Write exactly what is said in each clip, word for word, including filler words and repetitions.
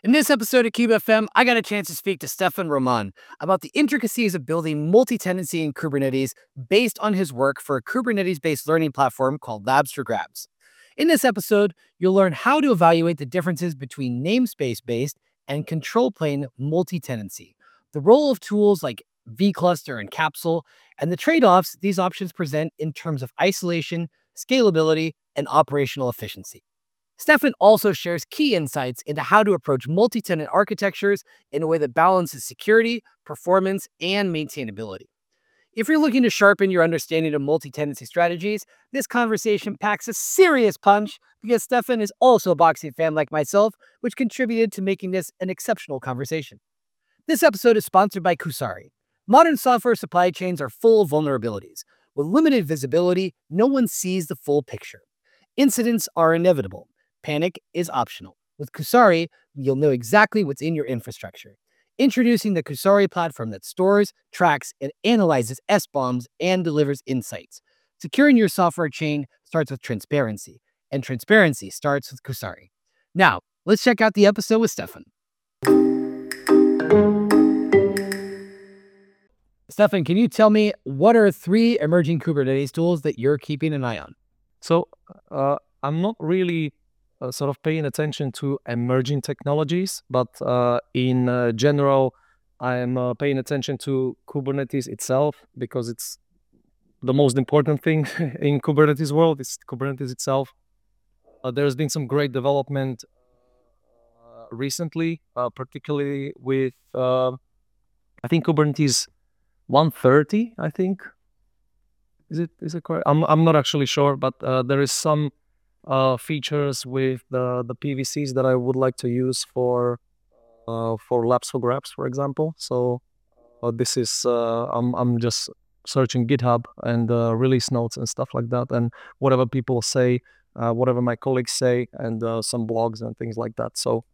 In this episode of Cube F M, I got a chance to speak to Stefan Roman about the intricacies of building multi-tenancy in Kubernetes based on his work for a Kubernetes-based learning platform called Labs for Grabs. In this episode, you'll learn how to evaluate the differences between namespace-based and control plane multi-tenancy, the role of tools like vCluster and Capsule, and the trade-offs these options present in terms of isolation, scalability, and operational efficiency. Stefan also shares key insights into how to approach multi-tenant architectures in a way that balances security, performance, and maintainability. If you're looking to sharpen your understanding of multi-tenancy strategies, this conversation packs a serious punch because Stefan is also a boxing fan like myself, which contributed to making this an exceptional conversation. This episode is sponsored by Kusari. Modern software supply chains are full of vulnerabilities. With limited visibility, no one sees the full picture. Incidents are inevitable. Panic is optional. With Kusari, you'll know exactly what's in your infrastructure. Introducing the Kusari platform that stores, tracks, and analyzes S bombs and delivers insights. Securing your software chain starts with transparency, and transparency starts with Kusari. Now, let's check out the episode with Stefan. Stefan, can you tell me what are three emerging Kubernetes tools that you're keeping an eye on? So uh, I'm not really uh, sort of paying attention to emerging technologies, but uh, in uh, general, I'm uh, paying attention to Kubernetes itself because it's the most important thing in Kubernetes world. It's Kubernetes itself. Uh, there's been some great development uh, recently, uh, particularly with uh, I think Kubernetes one thirty. I think is it is it correct? I'm I'm not actually sure, but uh, there is some uh, features with the the P V Cs that I would like to use for uh, for Labs for Grabs, for example. So uh, this is uh, I'm I'm just searching GitHub and uh, release notes and stuff like that, and whatever people say, uh, whatever my colleagues say, and uh, some blogs and things like that. So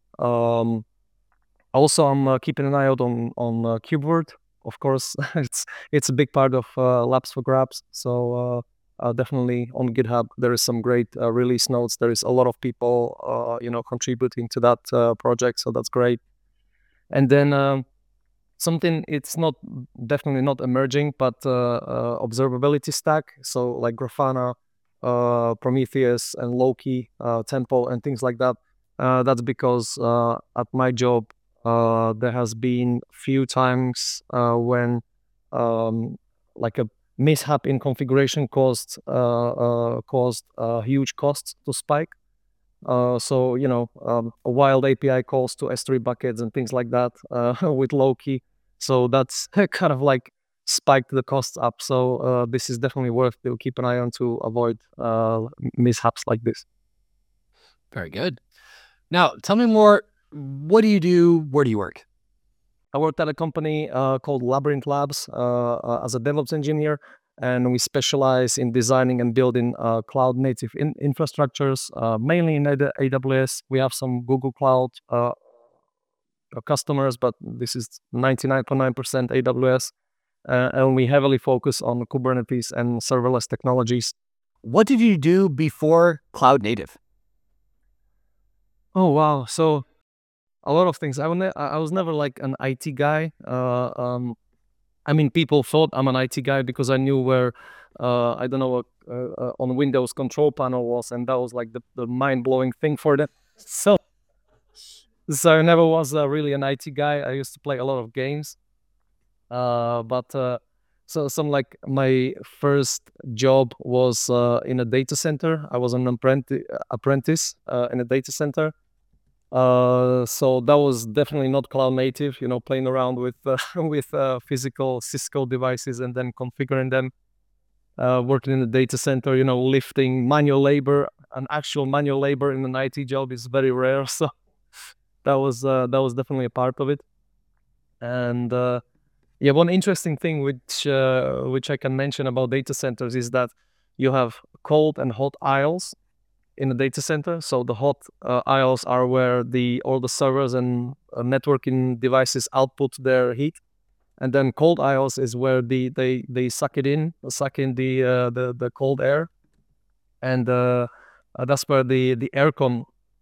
um, also I'm uh, keeping an eye out on on uh, KubeVirt. Of course, it's it's a big part of uh, Labs for Grabs. So uh, uh, definitely on GitHub there is some great uh, release notes. There is a lot of people, uh, you know, contributing to that uh, project. So that's great. And then um, something it's not definitely not emerging, but uh, uh, observability stack. So like Grafana, uh, Prometheus, and Loki, uh, Tempo, and things like that. Uh, that's because uh, at my job uh, there has been few times uh, when um, like a mishap in configuration caused uh, uh, caused uh, huge costs to spike. Uh, so you know, um, a wild A P I calls to S three buckets and things like that uh, with Loki. So that's kind of like spiked the costs up. So uh, this is definitely worth to keep an eye on to avoid uh, mishaps like this. Very good. Now, tell me more. What do you do? Where do you work? I worked at a company uh, called Labyrinth Labs uh, uh, as a DevOps engineer, and we specialize in designing and building uh, cloud-native in- infrastructures, uh, mainly in A W S. We have some Google Cloud uh, customers, but this is ninety-nine point nine percent A W S, uh, and we heavily focus on Kubernetes and serverless technologies. What did you do before cloud native? Oh, wow. So a lot of things. I, ne- I was never like an I T guy. Uh, um, I mean, people thought I'm an I T guy because I knew where, uh, I don't know, what uh, uh, on Windows control panel was, and that was like the, the mind-blowing thing for them. So, so I never was uh, really an I T guy. I used to play a lot of games. Uh, but uh, so some like my first job was uh, in a data center. I was an apprenti- apprentice uh, in a data center. Uh, so that was definitely not cloud native, you know, playing around with uh, with uh, physical Cisco devices and then configuring them. Uh, working in the data center, you know, lifting manual labor, an actual manual labor in an I T job is very rare. So that was uh, that was definitely a part of it. And uh, yeah, one interesting thing which uh, which I can mention about data centers is that you have cold and hot aisles in a data center. So the hot uh, aisles are where the all the servers and uh, networking devices output their heat, and then cold aisles is where the they they suck it in, suck in the uh, the the cold air, and uh, uh, that's where the the aircon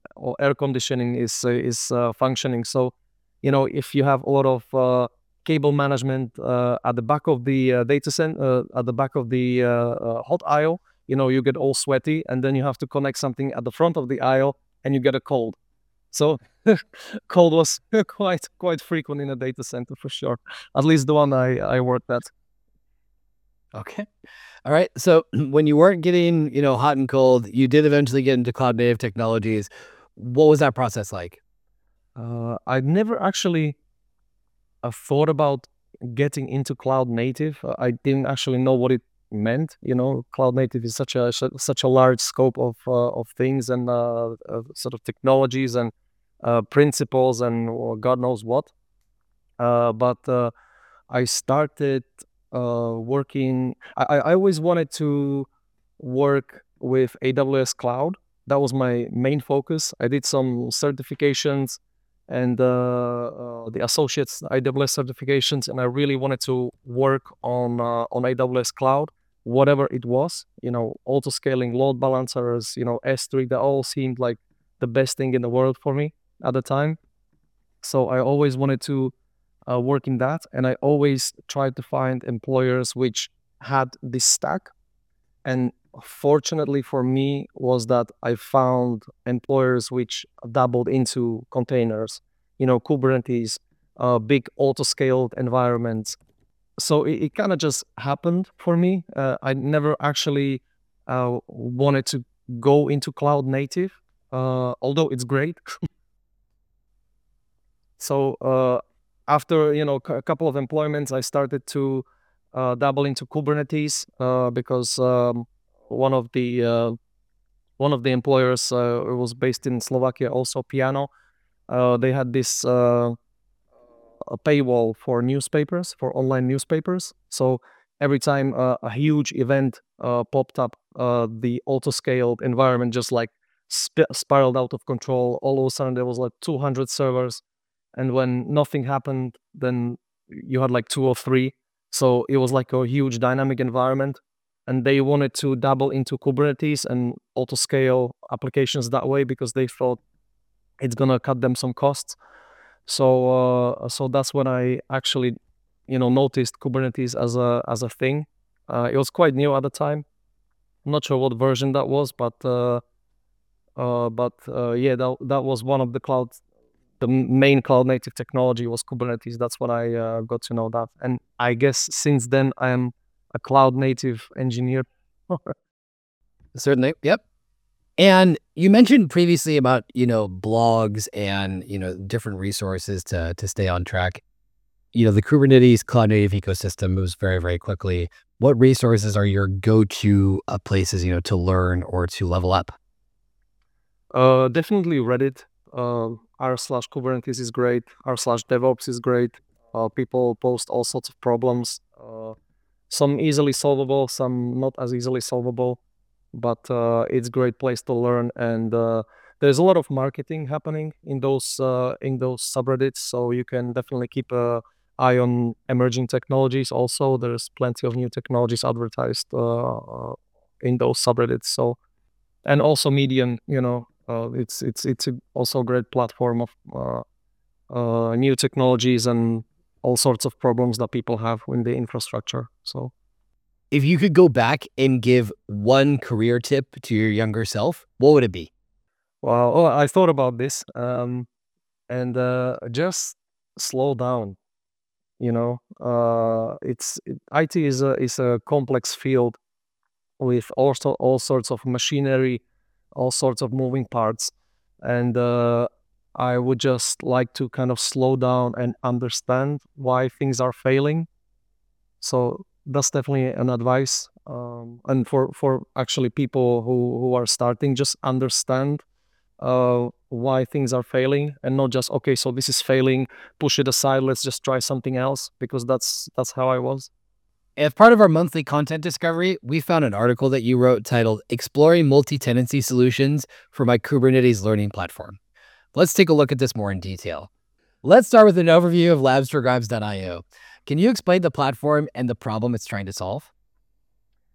or air conditioning is uh, is uh, functioning. So, you know, if you have a lot of uh, cable management uh, at the back of the uh, data center, uh, at the back of the uh, uh, hot aisle, you know, you get all sweaty, and then you have to connect something at the front of the aisle, and you get a cold. So cold was quite quite frequent in a data center for sure. At least the one I I worked at. Okay. All right. So when you weren't getting, you know, hot and cold, you did eventually get into cloud native technologies. What was that process like? Uh, I never actually uh, thought about getting into cloud native. Uh, I didn't actually know what it meant. You know, cloud native is such a su- such a large scope of uh, of things and uh, uh, sort of technologies and uh, principles and or God knows what. Uh, but uh, I started uh, working. I, I I always wanted to work with A W S Cloud. That was my main focus. I did some certifications and uh, uh, the associates A W S certifications, and I really wanted to work on uh, on A W S Cloud, whatever it was. You know, auto scaling, load balancers, you know, S three. That all seemed like the best thing in the world for me at the time. So I always wanted to uh, work in that, and I always tried to find employers which had this stack. And fortunately for me was that I found employers which dabbled into containers, you know, Kubernetes, uh, big auto-scaled environments. So it, it kind of just happened for me. Uh, I never actually uh, wanted to go into cloud native, uh, although it's great. So uh, after, you know, a couple of employments, I started to uh, dabble into Kubernetes uh, because um, one of the uh, one of the employers uh, was based in Slovakia, also Piano. Uh, they had this uh, a paywall for newspapers, for online newspapers. So every time uh, a huge event uh, popped up, uh, the auto-scaled environment just like sp- spiraled out of control. All of a sudden, there was like two hundred servers, and when nothing happened, then you had like two or three. So it was like a huge dynamic environment, and they wanted to dabble into Kubernetes and auto-scale applications that way because they thought it's gonna cut them some costs. So uh, so that's when I actually, you know, noticed Kubernetes as a as a thing. Uh, it was quite new at the time. I'm not sure what version that was, but uh, uh, but uh, yeah, that that was one of the cloud, the main cloud native technology was Kubernetes. That's when I uh, got to know that, and I guess since then I am a cloud native engineer. Certainly. Yep. And you mentioned previously about, you know, blogs and, you know, different resources to to stay on track. You know, the Kubernetes cloud native ecosystem moves very, very quickly. What resources are your go-to uh, places, you know, to learn or to level up? Uh, definitely Reddit. Uh, r slash Kubernetes is great. R slash DevOps is great. Uh, people post all sorts of problems. Uh, some easily solvable, some not as easily solvable, but uh, it's a great place to learn. And uh, there's a lot of marketing happening in those uh, in those subreddits, so you can definitely keep a eye on emerging technologies. Also, there's plenty of new technologies advertised uh, uh, in those subreddits. So, and also Medium, you know, uh, it's it's it's a, also a great platform of uh, uh, new technologies and all sorts of problems that people have in the infrastructure. So, If you could go back and give one career tip to your younger self, what would it be? wow, oh, I thought about this, um, and uh, just slow down. You know, uh, it's it, I T is a is a complex field with also all sorts of machinery, all sorts of moving parts, and uh, I would just like to kind of slow down and understand why things are failing. So that's definitely an advice. Um, and for for actually people who who are starting, just understand uh, why things are failing, and not just okay, so this is failing, push it aside, let's just try something else, because that's that's how I was. As part of our monthly content discovery, we found an article that you wrote titled Exploring Multi-Tenancy Solutions for My Kubernetes Learning Platform. Let's take a look at this more in detail. Let's start with an overview of labs for grabs dot i o. Can you explain the platform and the problem it's trying to solve?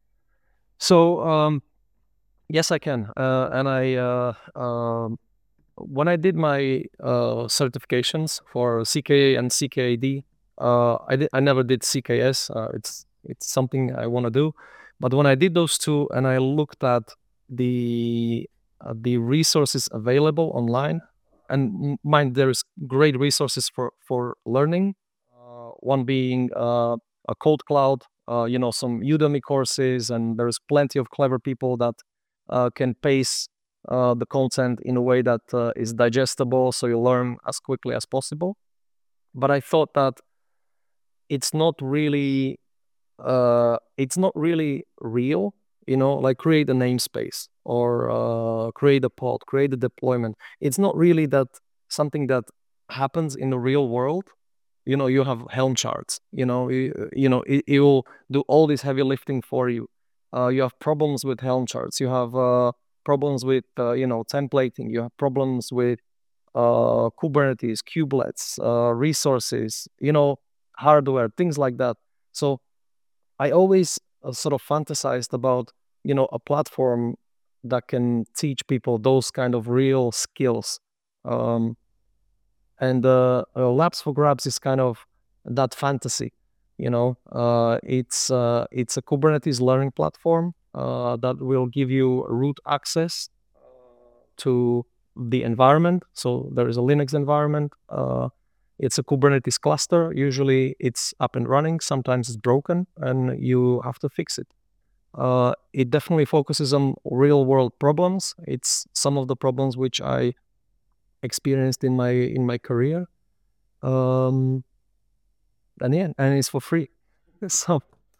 So um, yes, I can, uh, and I uh, um when I did my uh, certifications for C K A and C K A D, uh, I did I never did C K S. Uh, it's it's something I want to do, but when I did those two and I looked at the uh, the resources available online, and m- mind there is great resources for for learning. Uh, one being uh, a Code Cloud, uh, you know, some Udemy courses, and there's plenty of clever people that uh, can pace uh, the content in a way that uh, is digestible, so you learn as quickly as possible. But I thought that it's not really uh, it's not really real. You know, like create a namespace or uh, create a pod, create a deployment. It's not really that something that happens in the real world. You know, you have Helm charts. You know, you, you know, it, it will do all this heavy lifting for you. Uh, you have problems with Helm charts. You have uh, problems with uh, you know templating. You have problems with uh, Kubernetes, kubelets, uh, resources. You know, hardware, things like that. So I always uh, sort of fantasized about you know a platform that can teach people those kind of real skills. Um, and uh, uh, Labs for Grabs is kind of that fantasy. You know, uh, it's uh, it's a Kubernetes learning platform uh, that will give you root access to the environment. So there is a Linux environment. Uh, it's a Kubernetes cluster. Usually it's up and running. Sometimes it's broken, and you have to fix it. Uh, it definitely focuses on real world problems. It's some of the problems which I experienced in my in my career. Um, and yeah, and it's for free. So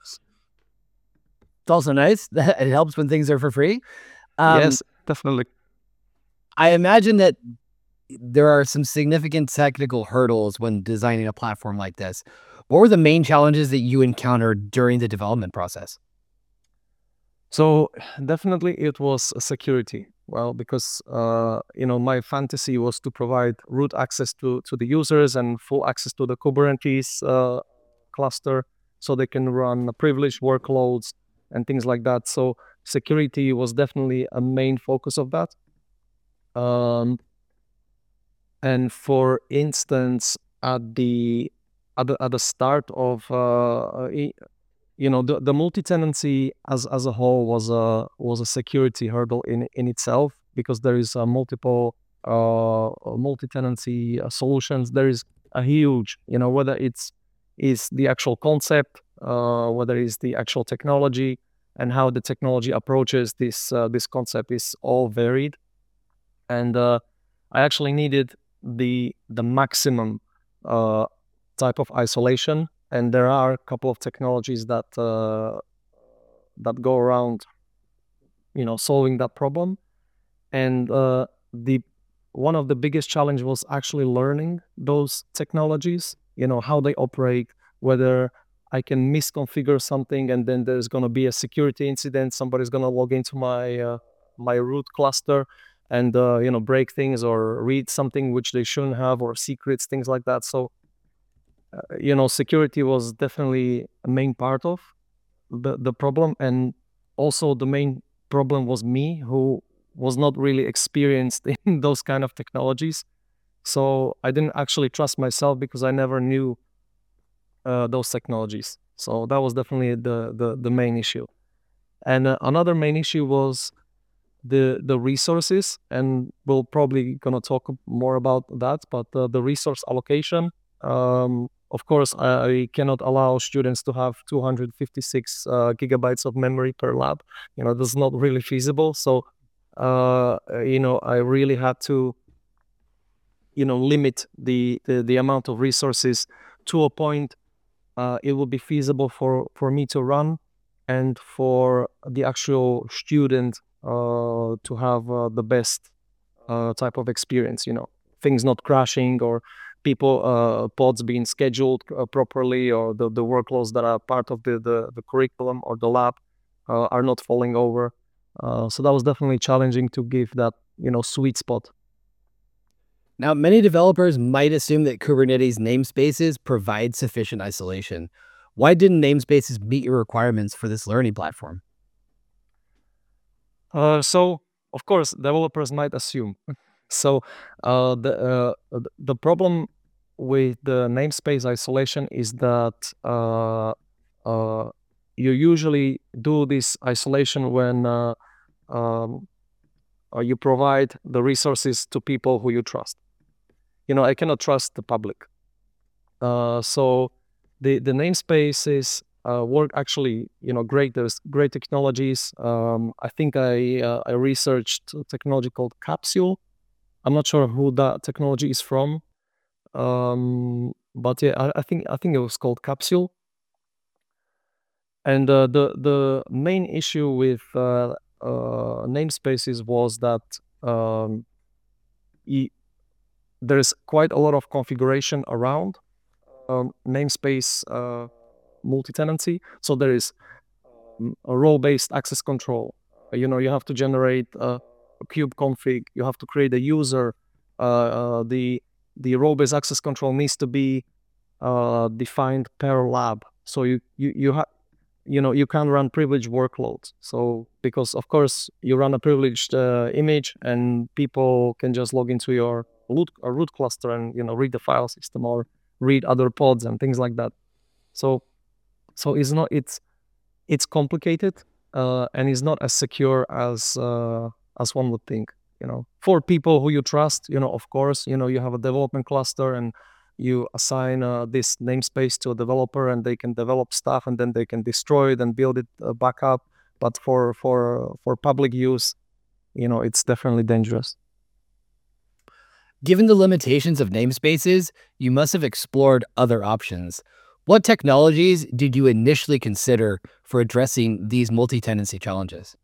It's also nice that it helps when things are for free. Um, yes, definitely. I imagine that there are some significant technical hurdles when designing a platform like this. What were the main challenges that you encountered during the development process? So definitely it was security. Well, because uh, you know my fantasy was to provide root access to to the users and full access to the Kubernetes uh, cluster, so they can run privileged workloads and things like that. So security was definitely a main focus of that. Um, and for instance, at the at the, at the start of uh, you know the, the multi-tenancy as as a whole was a was a security hurdle in in itself, because there is a multiple uh multi-tenancy uh, solutions. There is a huge, you know whether it's is the actual concept, uh whether it's the actual technology, and how the technology approaches this uh, this concept is all varied. And uh I actually needed the the maximum uh type of isolation, and there are a couple of technologies that uh, that go around, you know, solving that problem. And uh, the one of the biggest challenge was actually learning those technologies. You know, how they operate, whether I can misconfigure something and then there's going to be a security incident. Somebody's going to log into my uh, my root cluster and uh, you know break things or read something which they shouldn't have, or secrets, things like that. So uh, you know, security was definitely a main part of the the problem, and also the main problem was me, who was not really experienced in those kind of technologies. So I didn't actually trust myself because I never knew uh, those technologies. So that was definitely the the, the main issue. And uh, another main issue was the the resources, and we'll probably gonna talk more about that. But uh, the resource allocation, um, of course, I cannot allow students to have two hundred fifty-six uh, gigabytes of memory per lab. You know, that's not really feasible. So, uh, you know, I really had to, you know, limit the the, the amount of resources to a point uh, it will be feasible for for me to run, and for the actual student uh, to have uh, the best uh, type of experience. You know, things not crashing, or people uh, pods being scheduled uh, properly, or the, the workloads that are part of the, the, the curriculum or the lab uh, are not falling over. Uh, so that was definitely challenging to give that, you know, sweet spot. Now, many developers might assume that Kubernetes namespaces provide sufficient isolation. Why didn't namespaces meet your requirements for this learning platform? Uh, so, of course, developers might assume. So uh, the uh, th- the problem with the namespace isolation is that uh, uh, you usually do this isolation when uh, um, uh, you provide the resources to people who you trust. You know, I cannot trust the public. Uh, so the the namespaces uh, work actually, you know, great. There's great technologies. Um, I think I uh, I researched a technology called Capsule. I'm not sure who that technology is from, um, but yeah, I, I think I think it was called Capsule. And uh, the the main issue with uh, uh, namespaces was that um, y- there's quite a lot of configuration around um, namespace uh, multi-tenancy. So there is um, a role-based access control. Uh, You know, you have to generate a, a kube config. You have to create a user. Uh, uh, the the role-based access control needs to be uh, defined per lab. So you you you have you know you can run privileged workloads. So because of course you run a privileged uh, image, and people can just log into your root, a root cluster and you know read the file system or read other pods and things like that. So so it's not it's it's complicated uh, and it's not as secure as uh, as one would think. You know, for people who you trust, you know, of course, you know, you have a development cluster and you assign uh, this namespace to a developer, and they can develop stuff, and then they can destroy it and build it uh, back up. But for for for public use, you know, it's definitely dangerous. Given the limitations of namespaces, you must have explored other options. What technologies did you initially consider for addressing these multi tenancy challenges?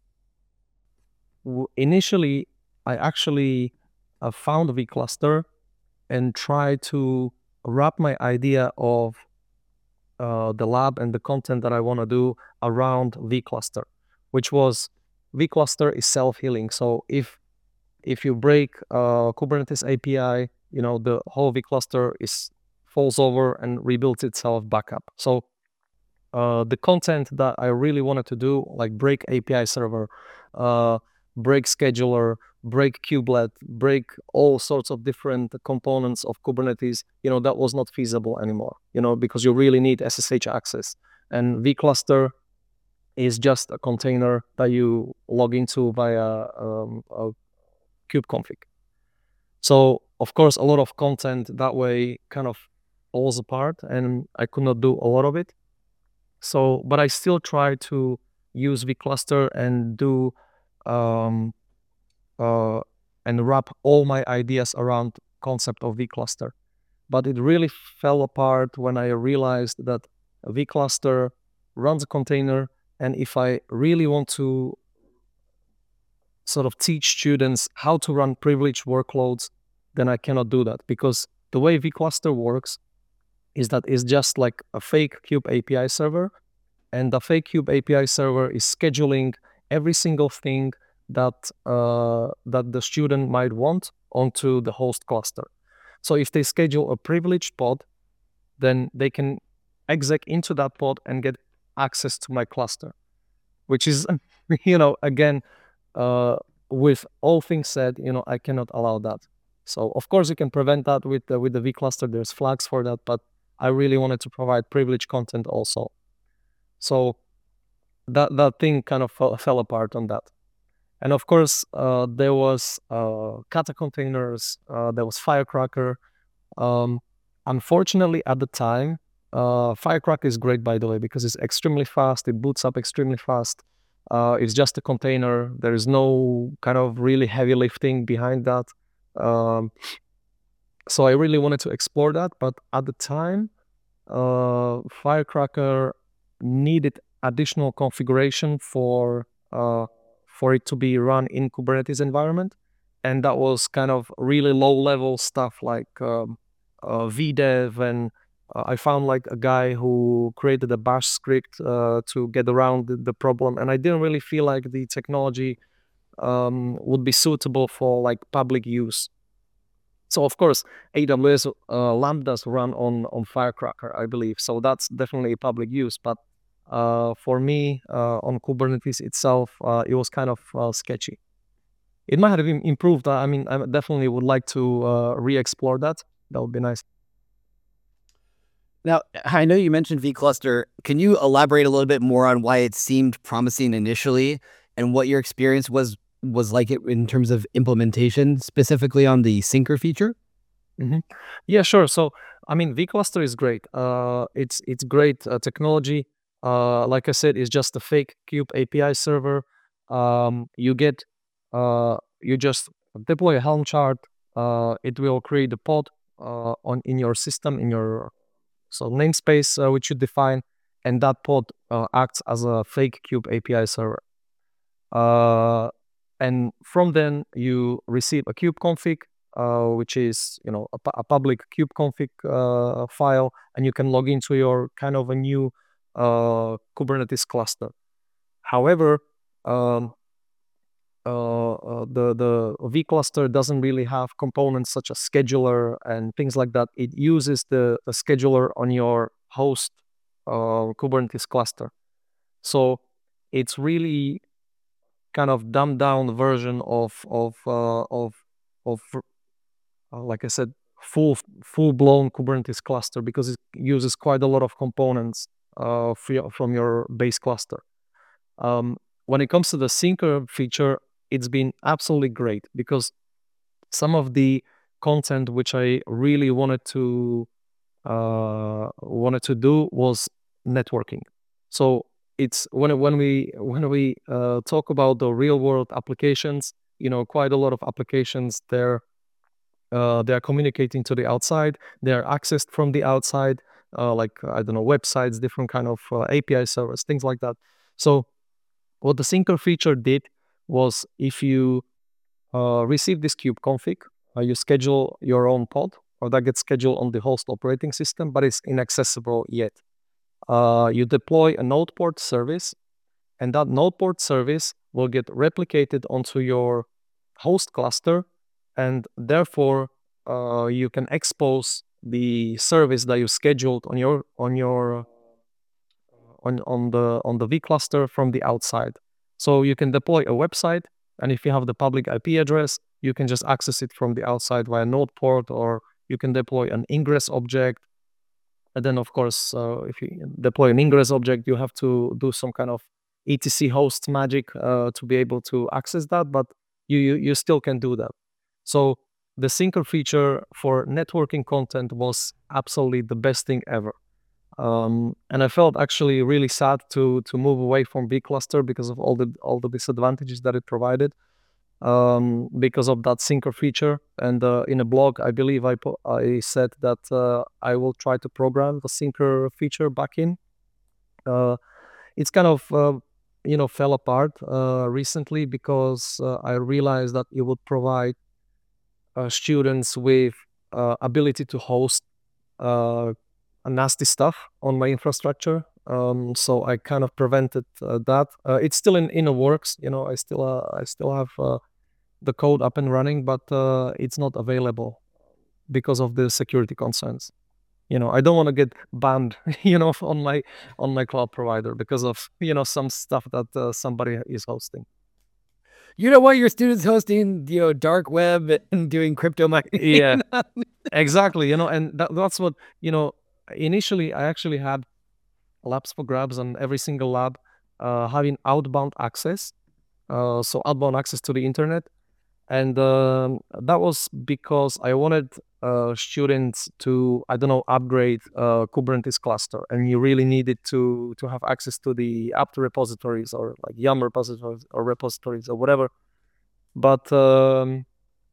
W- Initially, I actually uh, found vCluster and tried to wrap my idea of uh, the lab and the content that I want to do around vCluster, which was vCluster is self-healing. So if if you break uh, Kubernetes A P I, you know the whole vCluster is falls over and rebuilds itself back up. So uh, the content that I really wanted to do, like break A P I server, uh, break scheduler, break kubelet, break all sorts of different components of Kubernetes, you know, that was not feasible anymore, you know, because you really need S S H access. And vCluster is just a container that you log into via um, a kubeconfig. So, of course, a lot of content that way kind of falls apart, and I could not do a lot of it. So, but I still try to use vCluster and do um, uh, and wrap all my ideas around concept of vCluster. But it really fell apart when I realized that vCluster runs a container, and if I really want to sort of teach students how to run privileged workloads, then I cannot do that, because the way vCluster works is that it's just like a fake kube A P I server, and the fake kube A P I server is scheduling every single thing that uh, that the student might want onto the host cluster. So if they schedule a privileged pod, then they can exec into that pod and get access to my cluster, which is, you know, again, uh, with all things said, you know, I cannot allow that. So of course you can prevent that with the, with the vCluster. There's flags for that, but I really wanted to provide privileged content also. So that that thing kind of fell, fell apart on that. And of course, uh, there was uh, Kata containers, uh, there was Firecracker. Um, Unfortunately, at the time, uh, Firecracker is great, by the way, because it's extremely fast. It boots up extremely fast. Uh, it's just a container. There is no kind of really heavy lifting behind that. Um, so I really wanted to explore that, but at the time, uh, Firecracker needed additional configuration for uh, for it to be run in Kubernetes environment, and that was kind of really low level stuff like um, uh, V dev, and uh, I found like a guy who created a Bash script uh, to get around the, the problem, and I didn't really feel like the technology um, would be suitable for like public use. So of course, A W S uh, Lambdas run on on Firecracker, I believe. So that's definitely public use. But uh, for me, uh, on Kubernetes itself, uh, it was kind of uh, sketchy. it might have im- improved. I mean, I definitely would like to uh, re-explore that. That would be nice. Now, I know you mentioned vCluster. Can you elaborate a little bit more on why it seemed promising initially and what your experience was was like it in terms of implementation, specifically on the Syncer feature? Mhm. Yeah, sure. So, I mean, vCluster is great. Uh, it's it's great uh, technology. Uh, like I said, it's just a fake Kube A P I server. Um, you get, uh, you just deploy a Helm chart. Uh, it will create a pod uh, on in your system in your so namespace uh, which you define, and that pod uh, acts as a fake Kube A P I server. Uh, and from then you receive a kubeconfig, uh, which is you know a, pu- a public kubeconfig uh, file, and you can log into your kind of a new uh, Kubernetes cluster. However, um, uh, uh, the the vCluster doesn't really have components such as scheduler and things like that. It uses the, the scheduler on your host uh, Kubernetes cluster. So it's really kind of dumbed down version of of uh, of of uh, like I said, full full blown Kubernetes cluster, because it uses quite a lot of components uh, fr- from your base cluster. Um, when it comes to the Syncer feature, it's been absolutely great, because some of the content which I really wanted to uh, wanted to do was networking. So it's when when we when we uh, talk about the real world applications, you know, quite a lot of applications they're uh, they are communicating to the outside. They are accessed from the outside, uh, like I don't know, websites, different kind of uh, A P I servers, things like that. So what the Syncer feature did was, if you uh, receive this kube config, uh, you schedule your own pod, or that gets scheduled on the host operating system, but it's inaccessible yet. Uh, you deploy a node port service, and that node port service will get replicated onto your host cluster, and therefore uh, you can expose the service that you scheduled on your on your on on the on the vCluster from the outside. So you can deploy a website, and if you have the public I P address, you can just access it from the outside via node port, or you can deploy an ingress object. And then, of course, uh, if you deploy an ingress object, you have to do some kind of E T C host magic uh, to be able to access that, but you, you you still can do that. So the Syncer feature for networking content was absolutely the best thing ever. Um, and I felt actually really sad to to move away from vCluster because of all the all the disadvantages that it provided, um, because of that Syncer feature. And uh, in a blog, I believe I po- I said that uh, I will try to program the Syncer feature back in. Uh, it's kind of uh, you know fell apart uh, recently, because uh, I realized that it would provide uh, students with uh, ability to host uh, nasty stuff on my infrastructure. Um, so I kind of prevented uh, that. Uh, it's still in in the works. You know, I still uh, I still have uh, the code up and running, but uh, it's not available because of the security concerns. You know, I don't want to get banned, you know, on my on my cloud provider because of you know some stuff that uh, somebody is hosting. You don't want your students hosting, you know, dark web and doing crypto mining. Yeah, exactly. You know, and that, that's what you know. Initially, I actually had labs for grabs, and every single lab uh, having outbound access, uh, so outbound access to the internet. And um, that was because I wanted uh, students to, I don't know, upgrade uh, Kubernetes cluster, and you really needed to to have access to the apt repositories, or like Yum repositories or repositories or whatever. But um,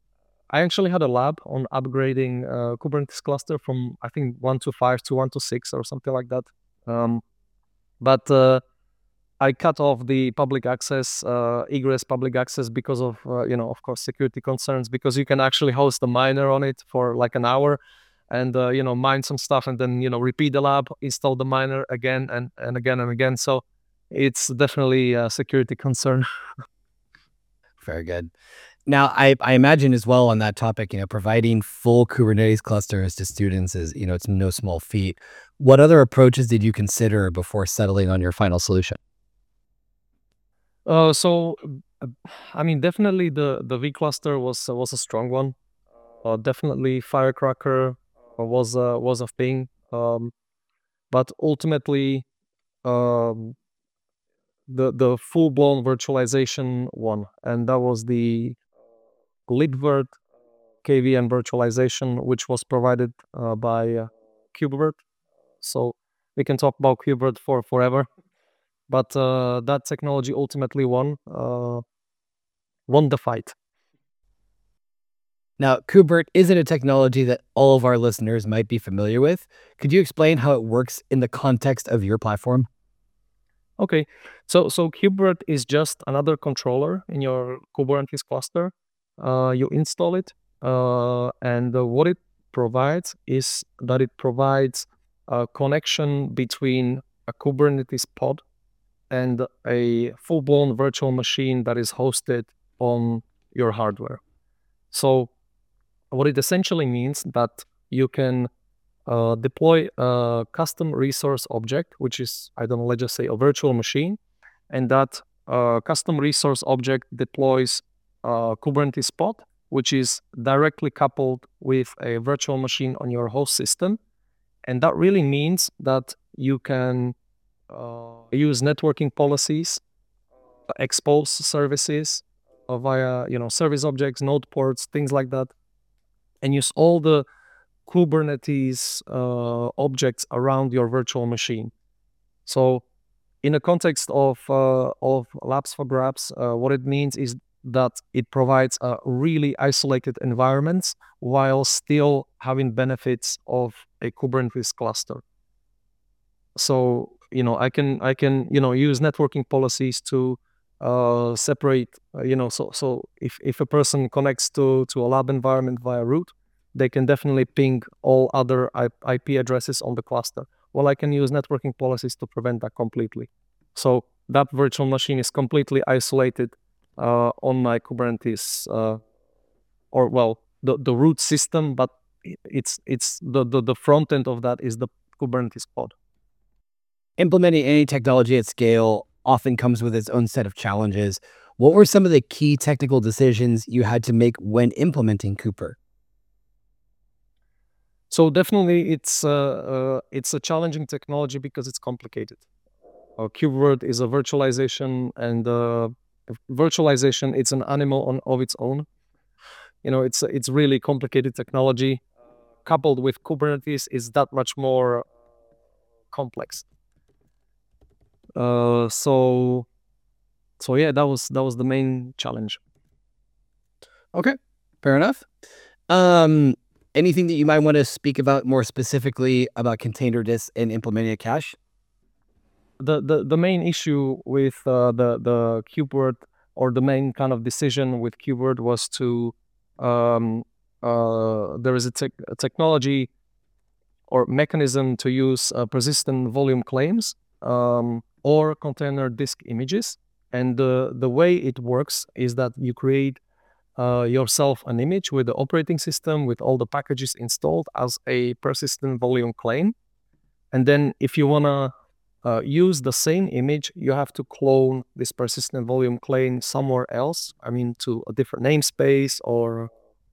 I actually had a lab on upgrading uh, Kubernetes cluster from, I think, one to five to one to six or something like that. Um, but uh, I cut off the public access, uh, egress public access, because of, uh, you know, of course, security concerns, because you can actually host a miner on it for like an hour and, uh, you know, mine some stuff, and then, you know, repeat the lab, install the miner again and, and again and again. So it's definitely a security concern. Very good. Now, I, I imagine as well on that topic, you know, providing full Kubernetes clusters to students is, you know, it's no small feat. What other approaches did you consider before settling on your final solution? Uh, so I mean, definitely the the vCluster was was a strong one. Uh, definitely Firecracker was uh, was a thing. Um, but ultimately, um, the the full blown virtualization one, and that was the libvirt K V M virtualization, which was provided uh, by uh, KubeVirt. So we can talk about KubeVirt for forever, but uh, that technology ultimately won uh, won the fight. Now, KubeVirt isn't a technology that all of our listeners might be familiar with. Could you explain how it works in the context of your platform? Okay, so so KubeVirt is just another controller in your Kubernetes cluster. Uh, you install it, uh, and uh, what it provides is that it provides a connection between a Kubernetes pod and a full-blown virtual machine that is hosted on your hardware. So what it essentially means that you can uh, deploy a custom resource object, which is, I don't know, let's just say a virtual machine, and that uh, custom resource object deploys a Kubernetes pod, which is directly coupled with a virtual machine on your host system. And that really means that you can uh, use networking policies, expose services uh, via, you know, service objects, node ports, things like that, and use all the Kubernetes uh, objects around your virtual machine. So in the context of uh, of Labs for Grabs, uh, what it means is that it provides a really isolated environments while still having benefits of a Kubernetes cluster. So you know, I can I can you know use networking policies to uh, separate. Uh, you know, so so if if a person connects to to a lab environment via root, they can definitely ping all other I P addresses on the cluster. Well, I can use networking policies to prevent that completely. So that virtual machine is completely isolated uh, on my Kubernetes, uh, or well, the, the root system, but it's it's the, the the front end of that is the Kubernetes pod. Implementing any technology at scale often comes with its own set of challenges. What were some of the key technical decisions you had to make when implementing Cooper? So definitely, it's uh, uh, it's a challenging technology because it's complicated. Uh, KubeVirt is a virtualization, and uh, virtualization it's an animal on of its own. You know, it's it's really complicated technology. Coupled with Kubernetes, is that much more complex. Uh, so so yeah, that was that was the main challenge. Okay, fair enough. Um, anything that you might want to speak about more specifically about container dis and implementing a cache? The the, the main issue with uh, the the KubeVirt, or the main kind of decision with KubeVirt, was to um, uh, there is a, te a technology or mechanism to use uh, persistent volume claims um, or container disk images. And the, the way it works is that you create uh, yourself an image with the operating system with all the packages installed as a persistent volume claim. And then if you want to uh, use the same image, you have to clone this persistent volume claim somewhere else. I mean, to a different namespace or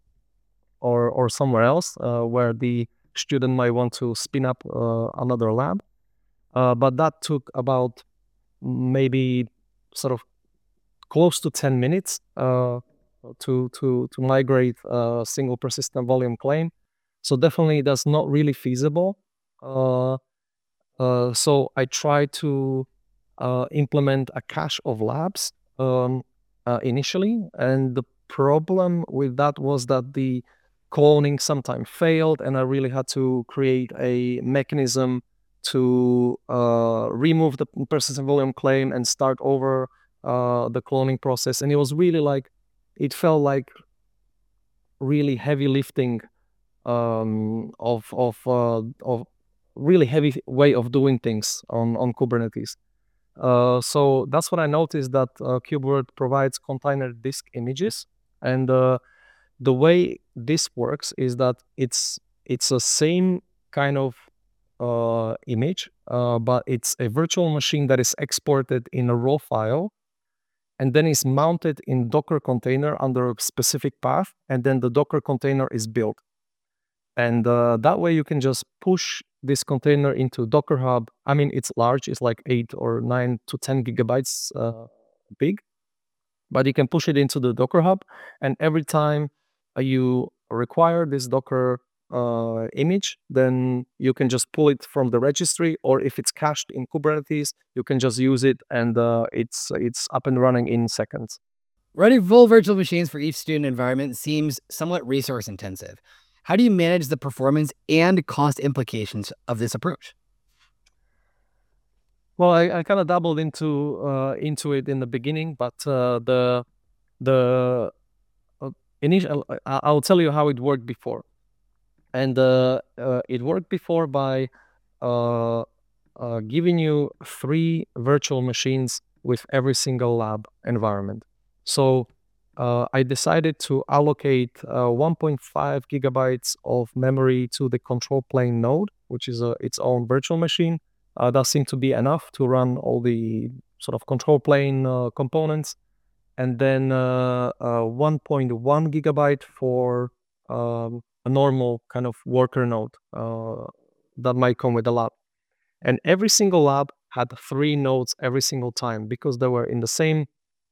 or or somewhere else uh, where the student might want to spin up uh, another lab. Uh, but that took about maybe sort of close to ten minutes uh, to to to migrate a single persistent volume claim. So definitely that's not really feasible. Uh, uh, so I tried to uh, implement a cache of labs um, uh, initially, and the problem with that was that the cloning sometimes failed, and I really had to create a mechanism to uh, remove the persistent volume claim and start over uh, the cloning process. And it was really like, it felt like really heavy lifting um, of of uh, of really heavy way of doing things on on Kubernetes. Uh, so that's when I noticed that uh, KubeVirt provides container disk images, and uh, the way this works is that it's it's the same kind of uh, image, uh, but it's a virtual machine that is exported in a raw file, and then it's mounted in Docker container under a specific path, and then the Docker container is built. And uh, that way you can just push this container into Docker Hub. I mean, it's large, it's like eight or nine to ten gigabytes uh, big, but you can push it into the Docker Hub, and every time uh, you require this Docker uh, image, then you can just pull it from the registry, or if it's cached in Kubernetes, you can just use it, and uh, it's it's up and running in seconds. Running full virtual machines for each student environment seems somewhat resource intensive. How do you manage the performance and cost implications of this approach? Well, I, I kind of dabbled into uh, into it in the beginning, but uh, the the uh, initial I- I'll tell you how it worked before, and uh, uh, it worked before by uh, uh, giving you three virtual machines with every single lab environment. So uh, I decided to allocate uh, one point five gigabytes of memory to the control plane node, which is a, its own virtual machine. Uh, that seemed to be enough to run all the sort of control plane uh, components. And then uh, uh, one point one gigabyte for um, a normal kind of worker node uh, that might come with a lab. And every single lab had three nodes every single time because they were in the same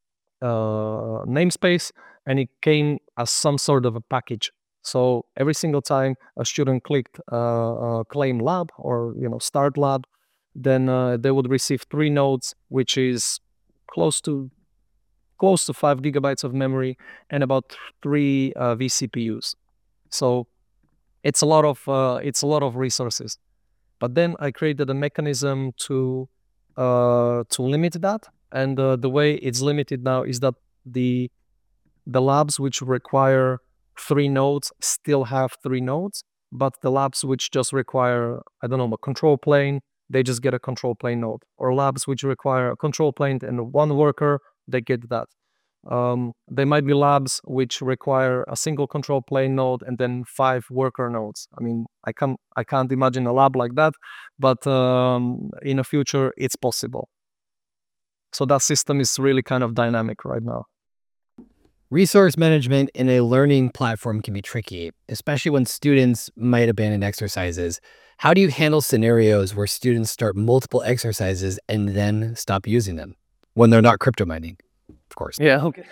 uh, namespace, and it came as some sort of a package. So every single time a student clicked uh, uh, claim lab or you know start lab, then uh, they would receive three nodes, which is close to close to five gigabytes of memory and about three uh, vCPUs. So it's a lot of uh, it's a lot of resources. But then I created a mechanism to uh, to limit that, and uh, the way it's limited now is that the the labs which require three nodes still have three nodes, but the labs which just require, I don't know, a control plane, they just get a control plane node. Or labs which require a control plane and one worker, they get that. Um, there might be labs which require a single control plane node and then five worker nodes. I mean, I can't, I can't imagine a lab like that, but um, in the future, it's possible. So that system is really kind of dynamic right now. Resource management in a learning platform can be tricky, especially when students might abandon exercises. How do you handle scenarios where students start multiple exercises and then stop using them when they're not crypto mining, of course? Yeah, okay.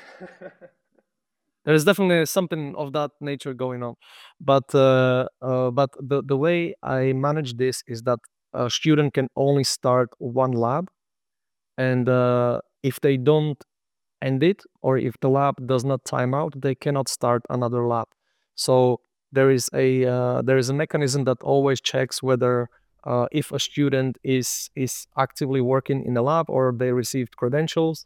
There's definitely something of that nature going on. But uh, uh, but the, the way I manage this is that a student can only start one lab. And uh, if they don't end it, or if the lab does not time out, they cannot start another lab. So there is a uh, there is a mechanism that always checks whether uh, if a student is is actively working in a lab or they received credentials,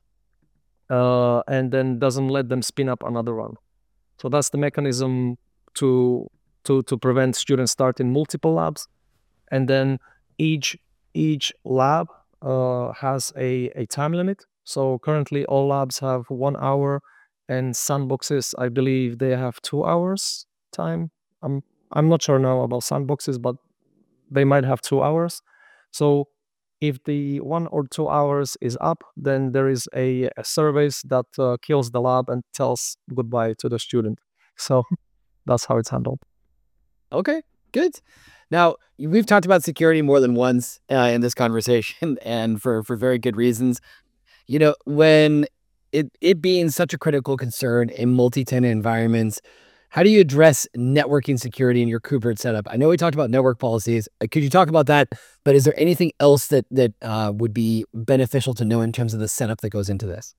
uh, and then doesn't let them spin up another one. So that's the mechanism to to to prevent students starting multiple labs, and then each each lab uh, has a, a time limit. So currently all labs have one hour, and sandboxes, I believe they have two hours time. I'm I'm not sure now about sandboxes, but they might have two hours. So if the one or two hours is up, then there is a, a service that uh, kills the lab and tells goodbye to the student. So that's how it's handled. Okay, good. Now, we've talked about security more than once uh, in this conversation, and for, for very good reasons. You know, when it, it being such a critical concern in multi-tenant environments, how do you address networking security in your Kubernetes setup? I know we talked about network policies. Uh, Could you talk about that? But is there anything else that that uh, would be beneficial to know in terms of the setup that goes into this?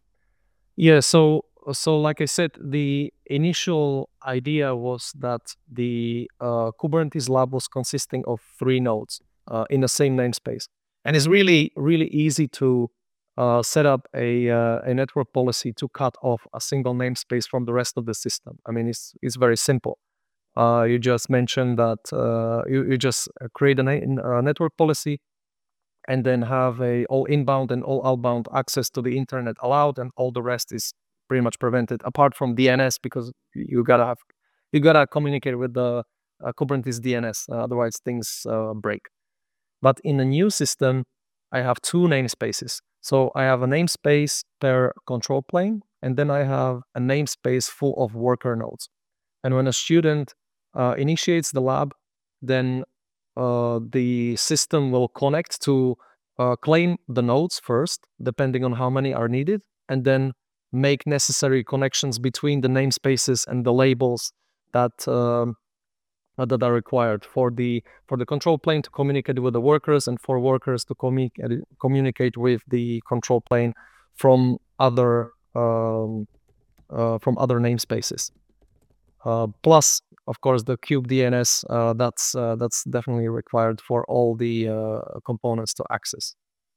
Yeah, so so like I said, the initial idea was that the uh, Kubernetes lab was consisting of three nodes uh, in the same namespace, and it's really really easy to uh, set up a uh, a network policy to cut off a single namespace from the rest of the system. I mean, it's it's very simple. Uh, you just mentioned that uh, you you just uh, create a, na- a network policy, and then have a all inbound and all outbound access to the internet allowed, and all the rest is pretty much prevented, apart from D N S, because you gotta have you gotta communicate with the uh, Kubernetes D N S, uh, otherwise things uh, break. But in the new system, I have two namespaces. So I have a namespace per control plane, and then I have a namespace full of worker nodes. And when a student uh, initiates the lab, then uh, the system will connect to uh, claim the nodes first, depending on how many are needed, and then make necessary connections between the namespaces and the labels that um, uh, that are required for the for the control plane to communicate with the workers, and for workers to communicate communicate with the control plane from other um, uh, from other namespaces. Uh, plus, of course, the kube D N S, uh, that's uh, that's definitely required for all the uh, components to access.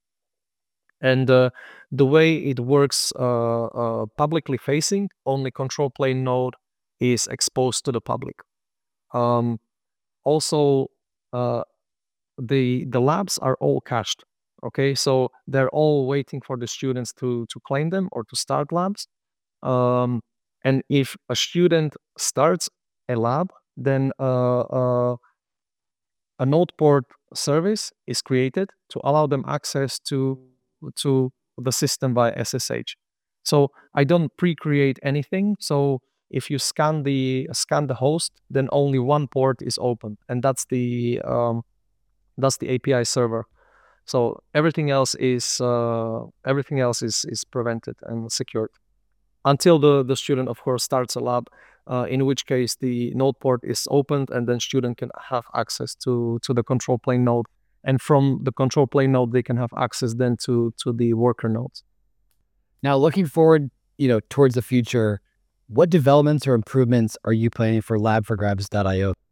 And uh, the way it works uh, uh, publicly facing, only control plane node is exposed to the public. Um, also, uh, the the labs are all cached. Okay, so they're all waiting for the students to to claim them or to start labs. Um, and if a student starts a lab, then uh, uh, a node port service is created to allow them access to to the system by S S H. So I don't pre-create anything. So if you scan the scan the host, then only one port is open, and that's the um, that's the A P I server. So everything else is uh, everything else is is prevented and secured until the the student, of course, starts a lab. Uh, in which case the node port is opened, and then student can have access to to the control plane node, and from the control plane node they can have access then to to the worker nodes. Now, looking forward, you know, towards the future, what developments or improvements are you planning for lab for grabs dot i o?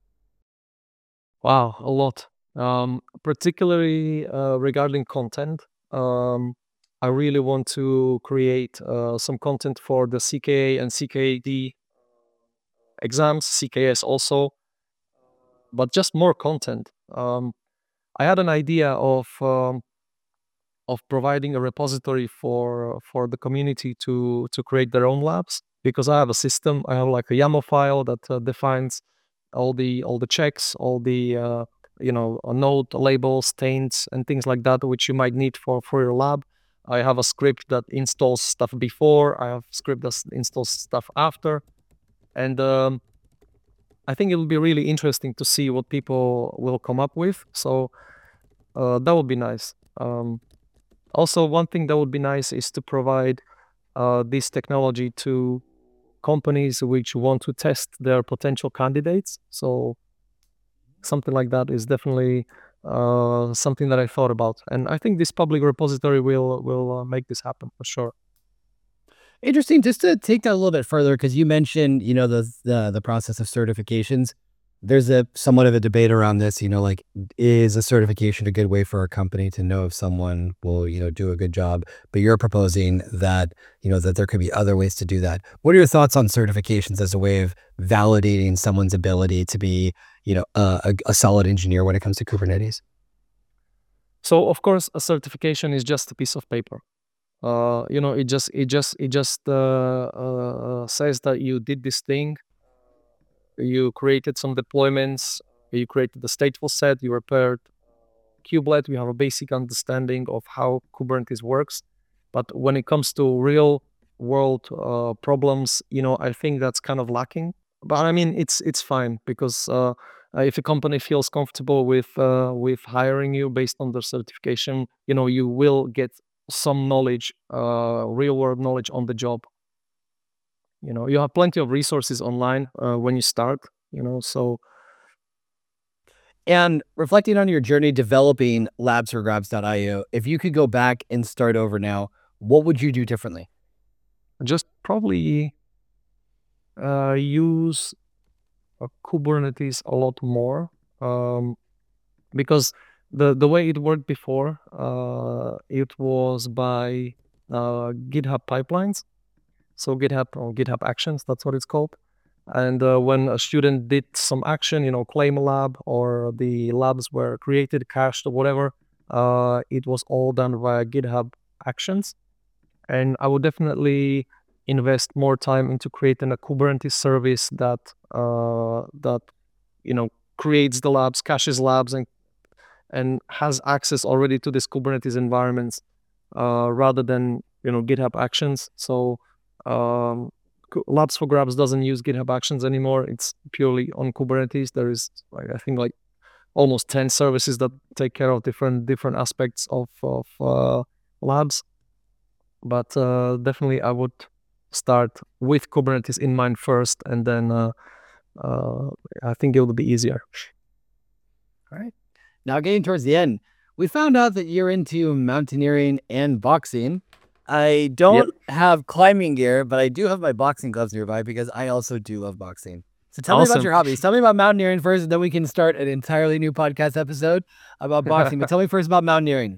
Wow, a lot. Um, particularly uh, regarding content, um, I really want to create uh, some content for the C K A and C K A D exams, C K S also, but just more content. Um, I had an idea of um, of providing a repository for for the community to to create their own labs, because I have a system. I have like a YAML file that uh, defines all the all the checks, all the uh, you know uh, node labels, taints, and things like that, which you might need for for your lab. I have a script that installs stuff before. I have a script that installs stuff after, and um, I think it will be really interesting to see what people will come up with. So uh, that would be nice. Um, also, one thing that would be nice is to provide uh, this technology to companies which want to test their potential candidates. So something like that is definitely uh, something that I thought about, and I think this public repository will will uh, make this happen for sure. Interesting. Just to take that a little bit further, because you mentioned, you know, the, the the process of certifications. There's a somewhat of a debate around this. You know, like, is a certification a good way for a company to know if someone will, you know, do a good job? But you're proposing that, you know, that there could be other ways to do that. What are your thoughts on certifications as a way of validating someone's ability to be, you know, a, a, a solid engineer when it comes to Kubernetes? So of course, a certification is just a piece of paper. Uh, you know, it just it just it just uh, uh, says that you did this thing. You created some deployments. You created the stateful set. You repaired kubelet. We have a basic understanding of how Kubernetes works. But when it comes to real world uh, problems, you know, I think that's kind of lacking. But I mean, it's it's fine, because uh, if a company feels comfortable with uh, with hiring you based on the certification, you know, you will get some knowledge, uh, real world knowledge on the job. You know, you have plenty of resources online uh, when you start. You know, so And reflecting on your journey developing labs for grabs dot i o, if you could go back and start over now, what would you do differently? just probably uh, use uh, Kubernetes a lot more, um, because the the way it worked before, uh, it was by uh, GitHub pipelines. So GitHub or GitHub Actions, that's what it's called. And uh, when a student did some action, you know, claim a lab, or the labs were created, cached, or whatever, uh, it was all done via GitHub Actions. And I would definitely invest more time into creating a Kubernetes service that uh, that you know creates the labs, caches labs, and and has access already to this Kubernetes environments. uh, rather than you know GitHub Actions. So um, Ku- Labs for Grabs doesn't use GitHub Actions anymore. It's purely on Kubernetes. There is like I think like almost ten services that take care of different different aspects of of uh, Labs. But uh, definitely, I would start with Kubernetes in mind first, and then uh, uh, I think it will be easier. All right. Now, getting towards the end, we found out that you're into mountaineering and boxing. I Yep. don't have climbing gear, but I do have my boxing gloves nearby because I also do love boxing. So tell me about Awesome. your hobbies. Tell me about mountaineering first, and then we can start an entirely new podcast episode about boxing. But tell me first about mountaineering.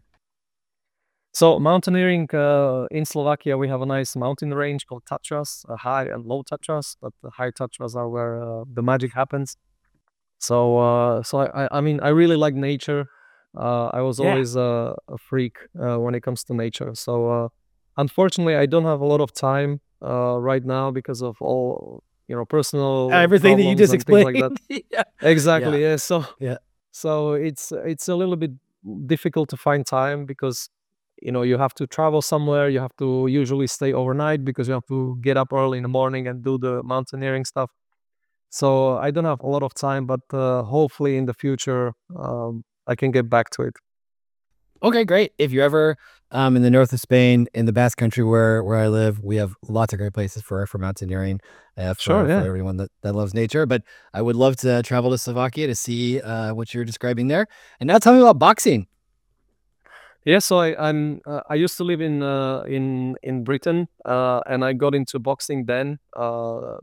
So mountaineering uh, in Slovakia, we have a nice mountain range called Tatras, uh, high and low Tatras. But the high Tatras are where uh, the magic happens. So, uh, so I, I, I mean, I really like nature. Uh, I was Yeah. always uh, a freak uh, when it comes to nature. So, uh, unfortunately, I don't have a lot of time uh, right now because of all you know personal Everything that you problems just and things like that. explained. Yeah. Exactly. Yeah. So, Yeah. so it's it's a little bit difficult to find time because you know you have to travel somewhere. You have to usually stay overnight because you have to get up early in the morning and do the mountaineering stuff. So I don't have a lot of time, but uh, hopefully in the future um, I can get back to it. Okay, great. If you're ever um, in the north of Spain, in the Basque Country where where I live, we have lots of great places for for mountaineering, uh, Sure, for for yeah. everyone that, that loves nature. But I would love to travel to Slovakia to see uh, what you're describing there. And now tell me about boxing. Yeah, so I, I'm uh, I used to live in uh, in in Britain, uh, and I got into boxing then. Uh,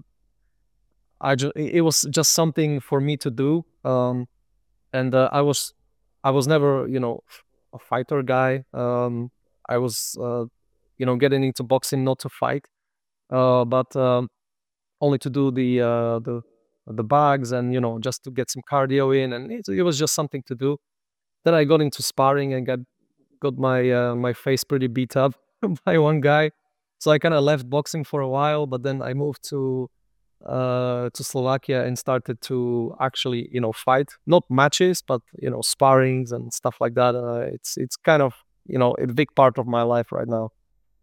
I ju- it it was just something for me to do, um, and uh, I was I was never you know a fighter guy. Um, I was uh, you know getting into boxing not to fight, uh, but um, only to do the uh, the the bags and you know just to get some cardio in, and it, it was just something to do. Then I got into sparring and got got my uh, my face pretty beat up by one guy. So I kind of left boxing for a while, but then I moved to uh, to Slovakia and started to actually you know fight, not matches, but you know sparrings and stuff like that. Uh, it's it's kind of you know a big part of my life right now.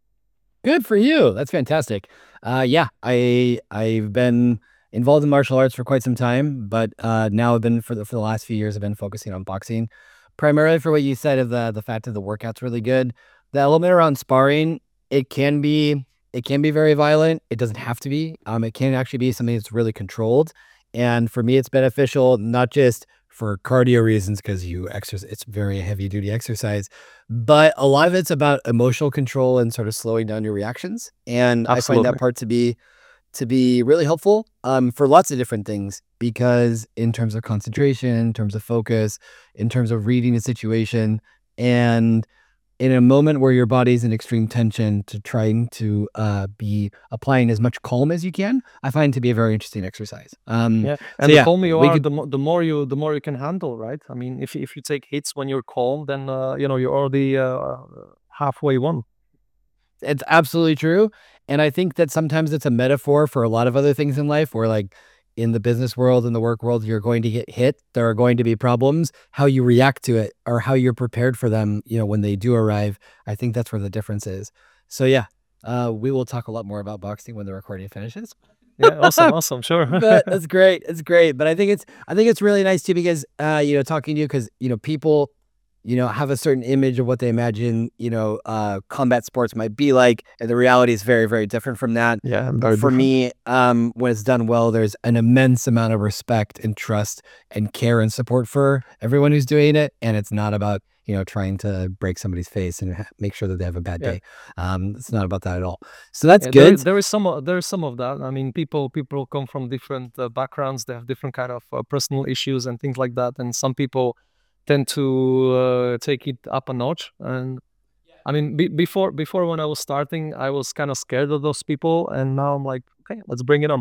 Good for you. That's fantastic. Uh, yeah, I I've been involved in martial arts for quite some time, but uh, now I've been for the for the last few years I've been focusing on boxing, primarily for what you said of the the fact that the workout's really good. The element around sparring, it can be it can be very violent. It doesn't have to be. Um, it can actually be something that's really controlled. And for me, it's beneficial not just for cardio reasons because you exercise. It's very heavy duty exercise, but a lot of it's about emotional control and sort of slowing down your reactions. And I find that Absolutely. part to be to be really helpful um, for lots of different things because in terms of concentration, in terms of focus, in terms of reading a situation, and in a moment where your body's in extreme tension to trying to uh, be applying as much calm as you can, I find to be a very interesting exercise. Um, Yeah, so and the yeah, calmer you we are, could the mo- the more you the more you can handle, right? I mean, if you- if you take hits when you're calm, then uh, you know you're already uh, halfway won. It's absolutely true. And I think that sometimes it's a metaphor for a lot of other things in life where, like, in the business world, in the work world, you're going to get hit. There are going to be problems. How you react to it or how you're prepared for them, you know, when they do arrive, I think that's where the difference is. So, yeah, uh, we will talk a lot more about boxing when the recording finishes. Yeah, awesome, awesome, sure. But that's great. It's great. But I think it's I think it's really nice too because uh, you know, talking to you because you know, people, you know, have a certain image of what they imagine, you know, uh combat sports might be like. And the reality is very, very different from that. Yeah, very For different. me, um, when it's done well, there's an immense amount of respect and trust and care and support for everyone who's doing it. And it's not about, you know, trying to break somebody's face and ha- make sure that they have a bad Yeah, day. Um, it's not about that at all. So that's yeah. There good. is there is some o- there is some of that. I mean, people people come from different uh, backgrounds. They have different kind of uh, personal issues and things like that. And some people tend to uh, take it up a notch. And I mean, be, before before when I was starting, I was kind of scared of those people, and now I'm like, okay, let's bring it on.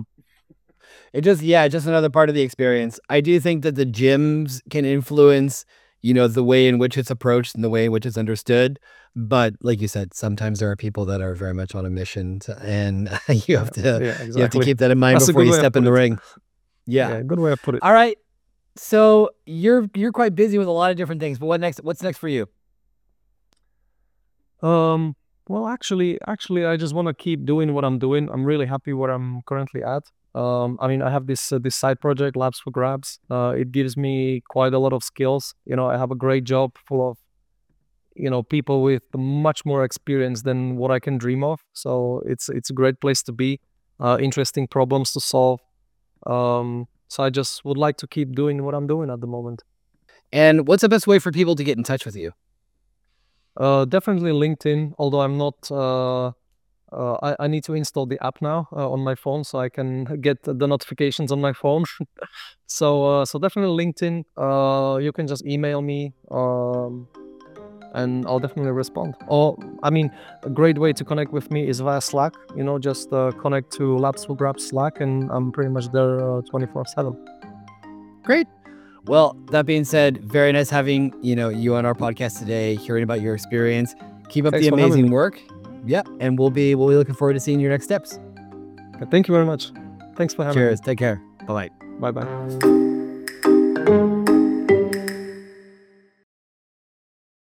It just yeah, just another part of the experience. I do think that the gyms can influence, you know, the way in which it's approached and the way in which it's understood. But like you said, sometimes there are people that are very much on a mission to, and you have Yeah, to yeah, you have to exactly. keep that in mind That's a before good you way of step in put the it. ring. Yeah. Yeah, good way of put it. All right. So you're you're quite busy with a lot of different things, but what next? What's next for you? Um, well, actually, actually, I just want to keep doing what I'm doing. I'm really happy where I'm currently at. Um, I mean, I have this uh, this side project, Labs for Grabs. Uh, it gives me quite a lot of skills. You know, I have a great job full of, you know, people with much more experience than what I can dream of. So it's it's a great place to be. Uh, interesting problems to solve. Um, so I just would like to keep doing what I'm doing at the moment. And what's the best way for people to get in touch with you? Uh, definitely LinkedIn, although I'm not, uh, uh, I, I need to install the app now uh, on my phone so I can get the notifications on my phone. so, uh, so definitely LinkedIn. Uh, you can just email me, um, and I'll definitely respond. Or, I mean, a great way to connect with me is via Slack. You know, just uh, connect to Labs for Grabs Slack, and I'm pretty much there uh, twenty-four seven. Great. Well, that being said, very nice having, you know, you on our podcast today, hearing about your experience. Keep up Thanks the for having amazing me. work. Yeah, and we'll be we'll be looking forward to seeing your next steps. Thank you very much. Thanks for having Cheers. me. Take care. Bye-bye. Bye bye.